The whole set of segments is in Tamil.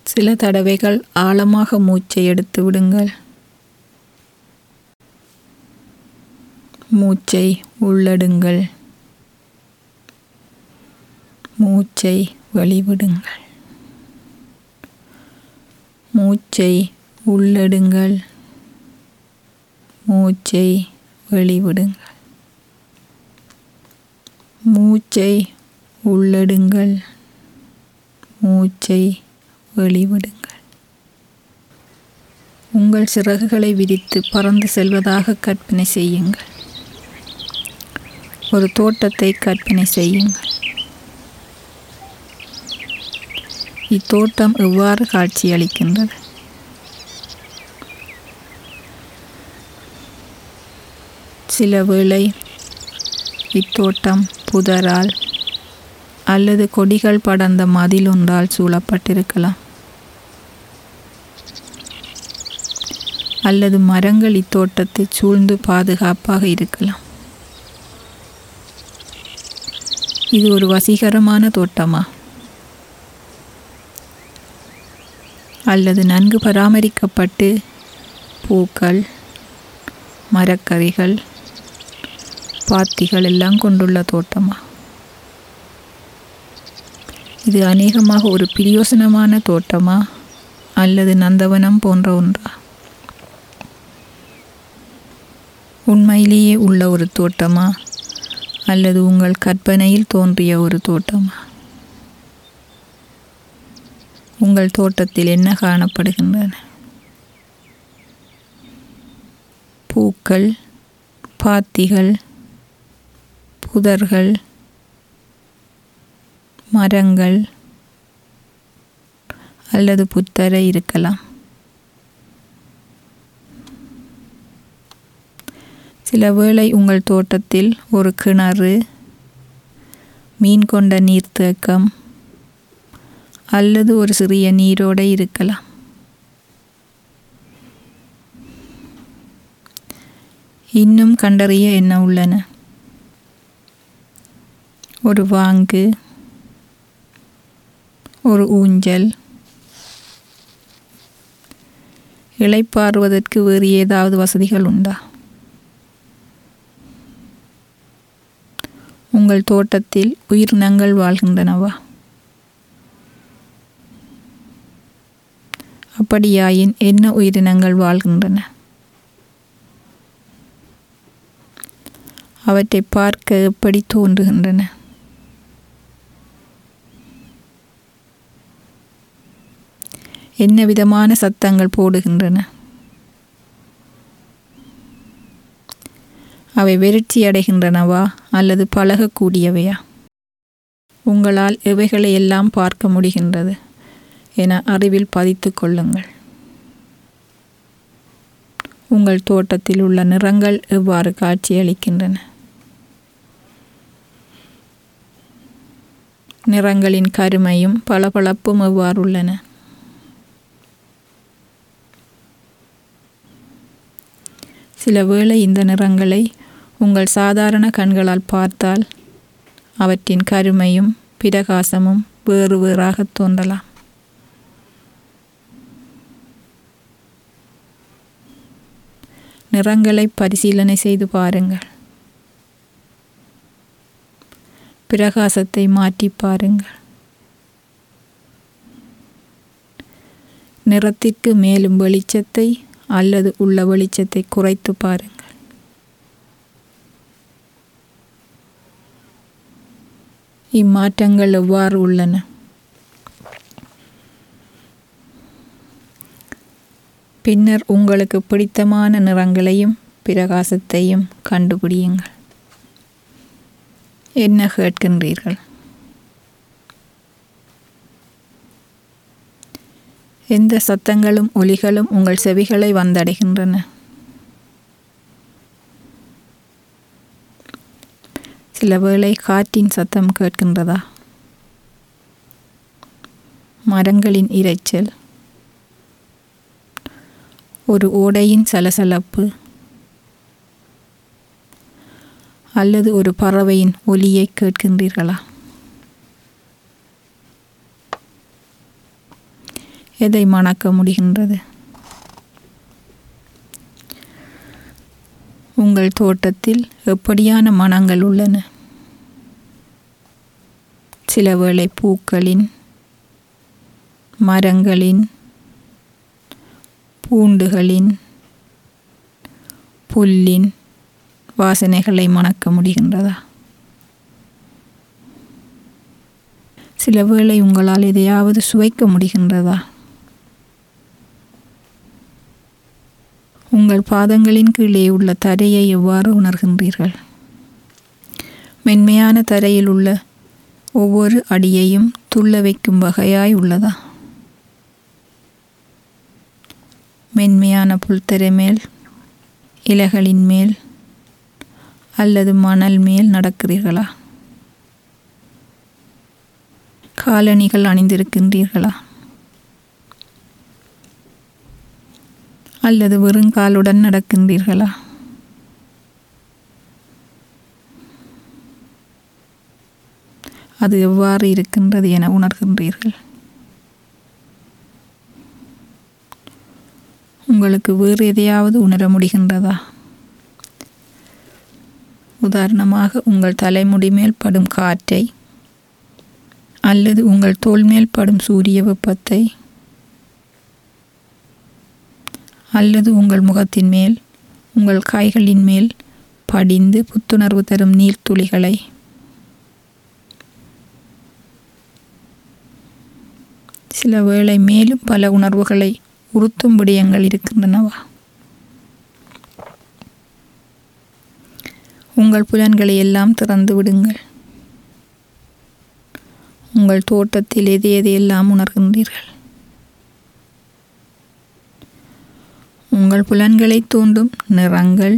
சில தடவைகள் ஆழமாக மூச்சை எடுத்து விடுங்கள். மூச்சை உள்ளெடுங்கள். மூச்சை வெளிவிடுங்கள். மூச்சை உள்ளெடுங்கள். மூச்சை வெளிவிடுங்கள். மூச்சை உள்ளெடுங்கள். மூச்சை வெளிவிடுங்கள். உங்கள் சிறகுகளை விரித்து பறந்து செல்வதாக கற்பனை செய்யுங்கள். ஒரு தோட்டத்தை கற்பனை செய்யுங்கள். இத்தோட்டம் எவ்வாறு காட்சியளிக்கின்றது? சில வேளை இத்தோட்டம் புதரால் அல்லது கொடிகள் படர்ந்த மதில் ஒன்றால் சூழப்பட்டிருக்கலாம். அல்லது மரங்கள் இத்தோட்டத்தை சூழ்ந்து பாதுகாப்பாக இருக்கலாம். இது ஒரு வசீகரமான தோட்டமா? அல்லது நன்கு பராமரிக்கப்பட்டு பூக்கள், மரக்கறிகள், பாத்திகள் எல்லாம் கொண்டுள்ள தோட்டமா? இது அநேகமாக ஒரு பிரயோசனமான தோட்டமா அல்லது நந்தவனம் போன்ற ஒன்றா? உண்மையிலேயே உள்ள ஒரு தோட்டமா அல்லது உங்கள் கற்பனையில் தோன்றிய ஒரு தோட்டமா? உங்கள் தோட்டத்தில் என்ன காணப்படுகின்றன? பூக்கள், பாத்திகள், புதர்கள், மரங்கள் அல்லது புத்தரை இருக்கலாம். சில வேளை உங்கள் தோட்டத்தில் ஒரு கிணறு, மீன் கொண்ட நீர்த்தேக்கம் அல்லது ஒரு சிறிய நீரோடை இருக்கலாம். இன்னும் கண்டறிய என்ன உள்ளன? ஒரு வாங்கு, ஒரு ஊஞ்சல், இளைப்பாறுவதற்கு வேறு ஏதாவது வசதிகள் உண்டா? உங்கள் தோட்டத்தில் உயிரினங்கள் வாழ்கின்றனவா? அப்படியாயின் என்ன உயிரினங்கள் வாழ்கின்றன? அவற்றை பார்க்க எப்படி தோன்றுகின்றன? என்ன விதமான சத்தங்கள் போடுகின்றன? அவை வெறிச்சி அடைகின்றனவா அல்லது பழகக்கூடியவையா? உங்களால் எவைகளை எல்லாம் பார்க்க முடிகின்றது என அறிவில் பதித்து கொள்ளுங்கள். உங்கள் தோட்டத்தில் உள்ள நிறங்கள் எவ்வாறு காட்சியளிக்கின்றன? நிறங்களின் கருமையும் பளபளப்பும் எவ்வாறு உள்ளன? சில வேளை இந்த நிறங்களை உங்கள் சாதாரண கண்களால் பார்த்தால் அவற்றின் கருமையும் பிரகாசமும் வேறு வேறாக தோன்றலாம். நிறங்களை பரிசீலனை செய்து பாருங்கள். பிரகாசத்தை மாற்றி பாருங்கள். நிறத்திற்கு மேலும் வெளிச்சத்தை அல்லது உள்ள வெளிச்சத்தை குறைத்து பாருங்கள். இம்மாற்றங்கள் எவ்வாறு உள்ளன? பின்னர் உங்களுக்கு பிடித்தமான நிறங்களையும் பிரகாசத்தையும் கண்டுபிடியுங்கள். என்ன கேட்கின்றீர்கள்? எந்த சத்தங்களும் ஒலிகளும் உங்கள் செவிகளை வந்தடைகின்றன? சில வேளை காற்றின் சத்தம் கேட்கின்றதா? மரங்களின் இரைச்சல், ஒரு ஓடையின் சலசலப்பு அல்லது ஒரு பறவையின் ஒலியை கேட்கின்றீர்களா? எதை மணக்க முடிகின்றது? உங்கள் தோட்டத்தில் எப்படியான மணங்கள் உள்ளன? சில வேளை பூக்களின், மரங்களின், பூண்டுகளின், புல்லின் வாசனைகளை மணக்க முடிகின்றதா? சில வேளை உங்களால் எதையாவது சுவைக்க முடிகின்றதா? உங்கள் பாதங்களின் கீழே உள்ள தரையை எவ்வாறு உணர்கின்றீர்கள்? மென்மையான தரையில் உள்ள ஒவ்வொரு அடியையும் துள்ள வைக்கும் வகையாய் உள்ளதா? மென்மையான புல்தரை மேல், இலைகளின் மேல் அல்லது மணல் மேல் நடக்கிறீர்களா? காலணிகள் அணிந்திருக்கின்றீர்களா? அல்லது வெறுங்காலுடன் நடக்கின்றீர்களா? அது எவ்வாறு இருக்கின்றது என உணர்கின்றீர்கள்? உங்களுக்கு வேறு எதையாவது உணர முடிகின்றதா? உதாரணமாக உங்கள் தலைமுடி மேல் படும் காற்றை, அல்லது உங்கள் தோல் மேல் படும் சூரிய வெப்பத்தை, அல்லது உங்கள் முகத்தின் மேல், உங்கள் கைகளின் மேல் படிந்து புத்துணர்வு தரும் நீர்த்துளிகளை. சில வேளை மேலும் பல உணர்வுகளை உறுத்தும் விடயங்கள் இருக்கின்றனவா? உங்கள் புலன்களை எல்லாம் திறந்து விடுங்கள். உங்கள் தோட்டத்தில் எதையெல்லாம் உணர்கின்றீர்கள்? உங்கள் புலன்களை தூண்டும் நிறங்கள்,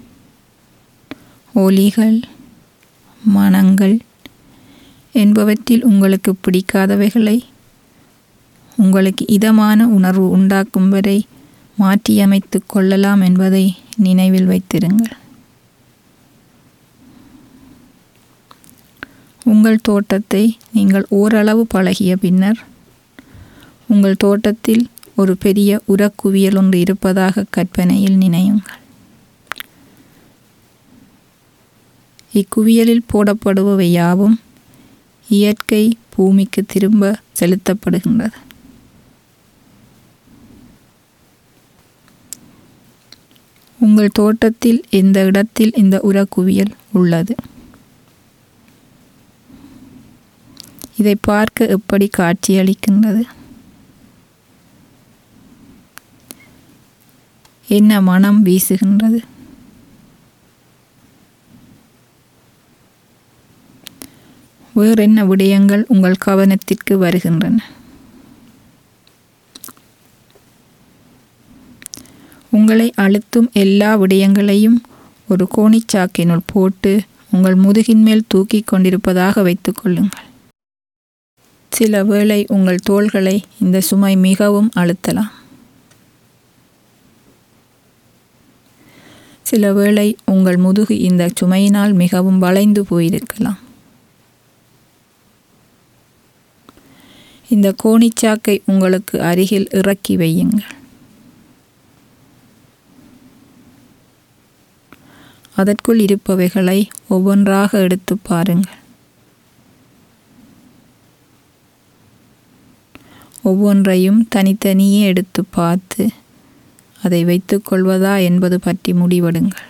ஒலிகள், மணங்கள் என்பவற்றில் உங்களுக்கு பிடிக்காதவைகளை உங்களுக்கு இதமான உணர்வு உண்டாக்கும் வரை மாற்றியமைத்து கொள்ளலாம் என்பதை நினைவில் வைத்திருங்கள். உங்கள் தோட்டத்தை நீங்கள் ஓரளவு பழகிய பின்னர் உங்கள் தோட்டத்தில் ஒரு பெரிய உரக்குவியல் ஒன்று இருப்பதாக கற்பனையில் நினையுங்கள். இக்குவியலில் போடப்படுபவை யாவும் இயற்கை பூமிக்கு திரும்ப செலுத்தப்படுகின்றது. உங்கள் தோட்டத்தில் எந்த இடத்தில் இந்த உரக்குவியல் உள்ளது? இதை பார்க்க எப்படி காட்சியளிக்கின்றது? என்ன மனம் வீசுகின்றது? வேறென்ன விடயங்கள் உங்கள் கவனத்திற்கு வருகின்றன? உங்களை அழுத்தும் எல்லா விடயங்களையும் ஒரு கோணிச்சாக்கினுள் போட்டு உங்கள் முதுகின் மேல் தூக்கி கொண்டிருப்பதாக வைத்துக் கொள்ளுங்கள். சில வேளை உங்கள் தோள்களை இந்த சுமை மிகவும் அழுத்தலாம். சில வேளை உங்கள் முதுகு இந்த சுமையினால் மிகவும் வளைந்து போயிருக்கலாம். இந்த கோணிச்சாக்கை உங்களுக்கு அருகில் இறக்கி வையுங்கள். அதற்குள் இருப்பவைகளை ஒவ்வொன்றாக எடுத்து பாருங்கள். ஒவ்வொன்றையும் தனித்தனியே எடுத்து பார்த்து அதை வைத்துக் கொள்வதா என்பது பற்றி முடிவெடுங்கள்.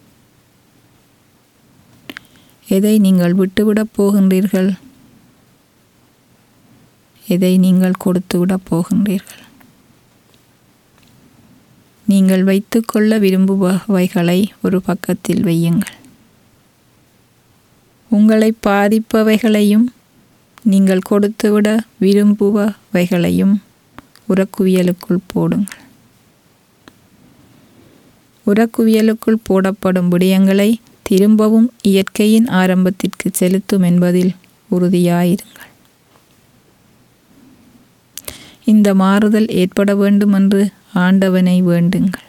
எதை நீங்கள் விட்டுவிடப் போகின்றீர்கள்? எதை நீங்கள் கொடுத்துவிடப் போகின்றீர்கள்? நீங்கள் வைத்துக்கொள்ள விரும்புபவைகளை ஒரு பக்கத்தில் வையுங்கள். உங்களை பாதிப்பவைகளையும் நீங்கள் கொடுத்துவிட விரும்புபவைகளையும் உரக்குவியலுக்குள் போடுங்கள். உரக்குவியலுக்குள் போடப்படும் விடயங்களை திரும்பவும் இயற்கையின் ஆரம்பத்திற்கு செலுத்தும் என்பதில் உறுதியாயிருங்கள். இந்த மாறுதல் ஏற்பட வேண்டும் என்று ஆண்டவனை வேண்டுங்கள்.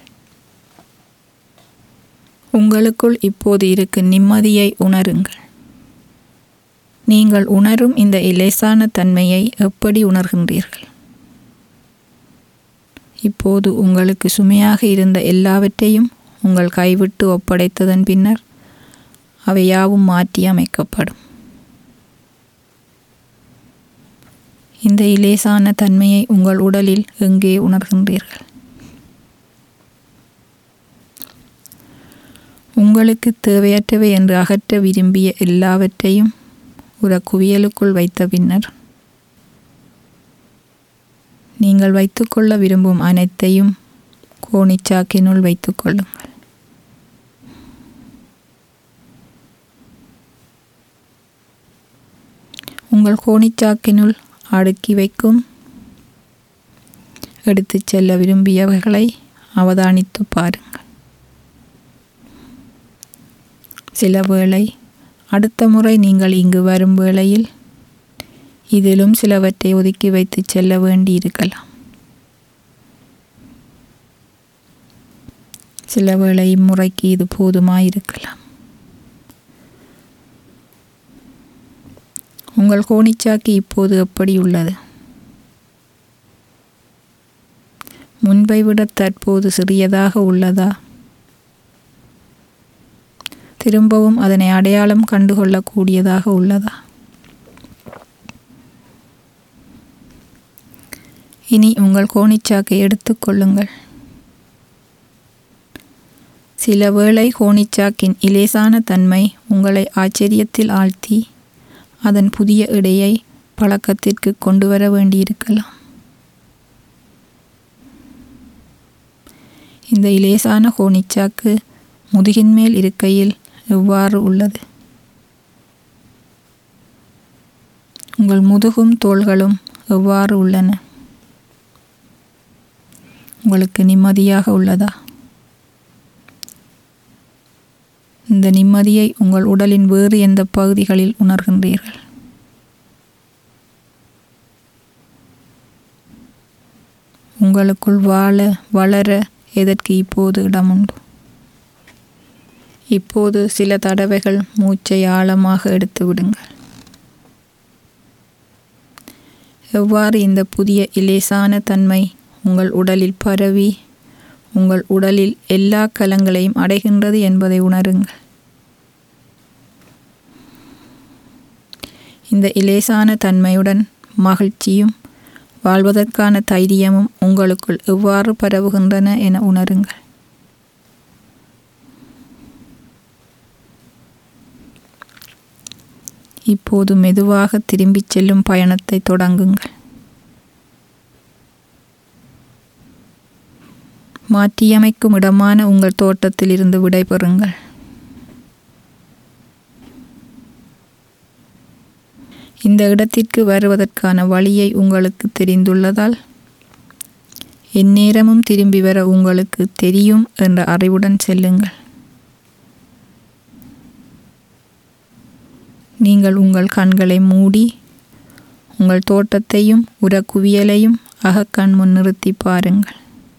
உங்களுக்குள் இப்போது இருக்கும் நிம்மதியை உணருங்கள். நீங்கள் உணரும் இந்த இலேசான தன்மையை எப்படி உணர்கின்றீர்கள்? இப்போது உங்களுக்கு சுமையாக இருந்த எல்லாவற்றையும் உங்கள் கைவிட்டு ஒப்படைத்ததன் பின்னர் அவை யாவும் மாற்றி அமைக்கப்படும். இந்த இலேசான தன்மையை உங்கள் உடலில் எங்கே உணர்கின்றீர்கள்? உங்களுக்கு தேவையற்றவை என்று அகற்ற விரும்பிய எல்லாவற்றையும் ஒரு குவியலுக்குள் வைத்த பின்னர் நீங்கள் வைத்துக்கொள்ள விரும்பும் அனைத்தையும் கோணிச்சாக்கினுள் வைத்துக்கொள்ளுங்கள். உங்கள் கோணிச்சாக்கினுள் அடுக்கி வைக்கும் எடுத்துச் செல்ல விரும்பியவைகளை அவதானித்து பாருங்கள். சில வேளை அடுத்த முறை நீங்கள் இங்கு வரும் வேளையில் இதிலும் சிலவற்றை ஒதுக்கி வைத்து செல்ல வேண்டியிருக்கலாம். சில வேளை இம்முறைக்கு இது போதுமாயிருக்கலாம். உங்கள் கோணிச்சாக்கி இப்போது எப்படி உள்ளது? முன்பை விட தற்போது சிறியதாக உள்ளதா? திரும்பவும் அதனை அடையாளம் கண்டுகொள்ளக்கூடியதாக உள்ளதா? இனி உங்கள் கோணிச்சாக்கை எடுத்துக்கொள்ளுங்கள். சில வேளை கோணிச்சாக்கின் இலேசான தன்மை உங்களை ஆச்சரியத்தில் ஆழ்த்தி அதன் புதிய எடையை பழக்கத்திற்கு கொண்டு வர வேண்டியிருக்கலாம். இந்த இலேசான கோணிச்சாக்கு முதுகின் மேல் இருக்கையில் எவ்வாறு உள்ளது? உங்கள் முதுகும் தோள்களும் எவ்வாறு உள்ளன? உங்களுக்கு நிம்மதியாக உள்ளதா? இந்த நிம்மதியை உங்கள் உடலின் வேறு எந்த பகுதிகளில் உணர்கின்றீர்கள்? உங்களுக்குள் வளர எதற்கு இப்போது இடமுண்டு? இப்போது சில தடவைகள் மூச்சை ஆழமாக எடுத்து விடுங்கள். எவ்வாறு இந்த புதிய இலேசான தன்மை உங்கள் உடலில் பரவி உங்கள் உடலில் எல்லா கலங்களையும் அடைகின்றது என்பதை உணருங்கள். இந்த இலேசான தன்மையுடன் மகிழ்ச்சியும் வாழ்வதற்கான தைரியமும் உங்களுக்குள் எவ்வாறு பரவுகின்றன என உணருங்கள். இப்போது மெதுவாக திரும்பிச் செல்லும் பயணத்தை தொடங்குங்கள். மாற்றியமைக்கும் இடமான உங்கள் தோட்டத்தில் இருந்து விடைபெறுங்கள். இந்த இடத்திற்கு வருவதற்கான வழியை உங்களுக்கு தெரிந்துள்ளதால் எந்நேரமும் திரும்பி வர உங்களுக்கு தெரியும் என்ற அறிவுடன் செல்லுங்கள். நீங்கள் உங்கள் கண்களை மூடி உங்கள் தோட்டத்தையும் உரக்குவியலையும் அகக்கண் முன் நிறுத்தி பாருங்கள்.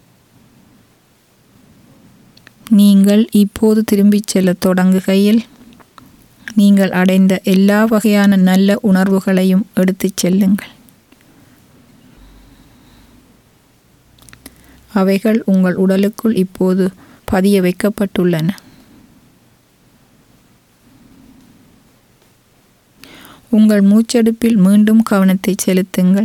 நீங்கள் இப்போது திரும்பிச் செல்ல தொடங்குகையில் நீங்கள் அடைந்த எல்லா வகையான நல்ல உணர்வுகளையும் எடுத்துச் செல்லுங்கள். அவைகள் உங்கள் உடலுக்குள் இப்போது பதிய வைக்கப்பட்டுள்ளன. உங்கள் மூச்செடுப்பில் மீண்டும் கவனத்தை செலுத்துங்கள்.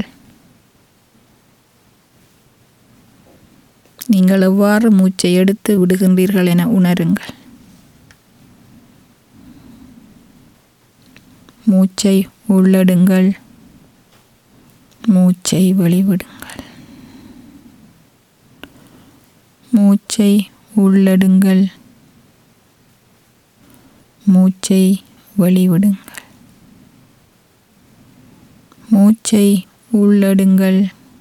நீங்கள் எவ்வாறு மூச்சை எடுத்து விடுகின்றீர்கள் என உணருங்கள். மூச்சை உள்ளெடுங்கள், மூச்சை வெளிவிடுங்கள். மூச்சை உள்ளெடுங்கள், மூச்சை வெளிவிடுங்கள். மூச்சை உள்ளெடுங்கள்,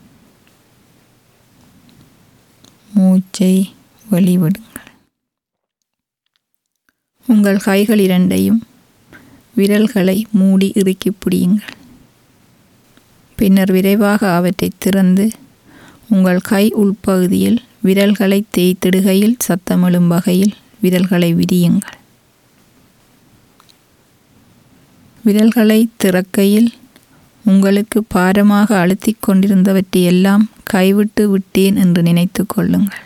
மூச்சை வெளிவிடுங்கள். உங்கள் கைகள் இரண்டையும் விரல்களை மூடி இறுக்கி பிடியுங்கள். பின்னர் விரைவாக அவற்றை திறந்து உங்கள் கை உள்பகுதியில் விரல்களை தேய்த்திடுகையில் சத்தமெழும் வகையில் விரல்களை விரியுங்கள். விரல்களை திறக்கையில் உங்களுக்கு பாரமாக அழுத்திக் கொண்டிருந்தவற்றையெல்லாம் கைவிட்டு விட்டேன் என்று நினைத்து கொள்ளுங்கள்.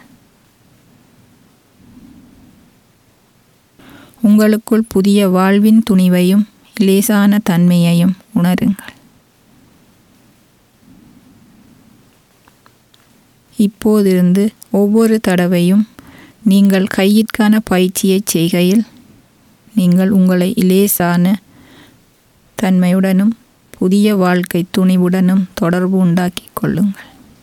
உங்களுக்குள் புதிய வாழ்வின் துணிவையும் லேசான தன்மையையும் உணருங்கள். இப்போதிருந்து ஒவ்வொரு தடவையும் நீங்கள் கையிற்கான பயிற்சியை செய்கையில் நீங்கள் உங்களை லேசான தன்மையுடனும் புதிய வாழ்க்கை துணிவுடனும் தொடர்பு உண்டாக்கிக் கொள்ளுங்கள்.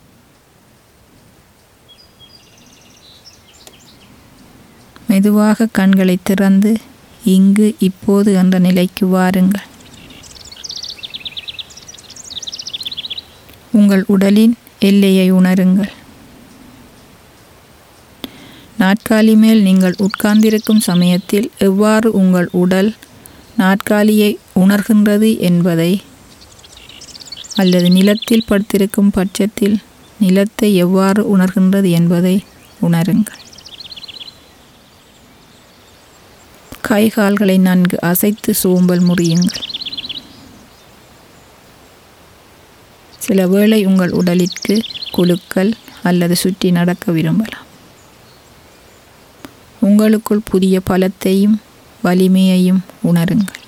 மெதுவாக கண்களை திறந்து இங்கு இப்போது என்ற நிலைக்கு வாருங்கள். உங்கள் உடலின் எல்லையை உணருங்கள். நாற்காலி மேல் நீங்கள் உட்கார்ந்திருக்கும் சமயத்தில் எவ்வாறு உங்கள் உடல் நாற்காலியை உணர்கின்றது என்பதை, அல்லது நிலத்தில் படுத்திருக்கும் பட்சத்தில் நிலத்தை எவ்வாறு உணர்கின்றது என்பதை உணருங்கள். கை கால்களை நன்கு அசைத்து சோம்பல் முறியுங்கள். சில வேளை உங்கள் உடலிற்கு குலுக்கல் அல்லது சுற்றி நடக்க விரும்பலாம். உங்களுக்குள் புதிய பலத்தையும் வலிமையையும் உணருங்கள்.